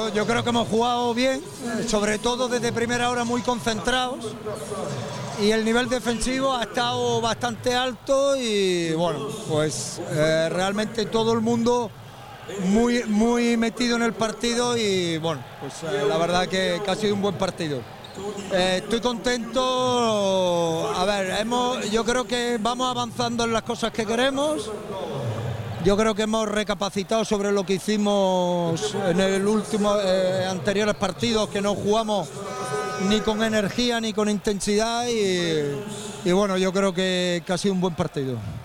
yo creo que hemos jugado bien, sobre todo desde primera hora muy concentrados, y el nivel defensivo ha estado bastante alto y bueno, pues realmente todo el mundo muy metido en el partido y bueno, pues la verdad que ha sido un buen partido. Estoy contento, a ver, yo creo que vamos avanzando en las cosas que queremos. Yo creo que hemos recapacitado sobre lo que hicimos en el último anteriores partidos, que no jugamos ni con energía ni con intensidad y bueno, yo creo que ha sido un buen partido.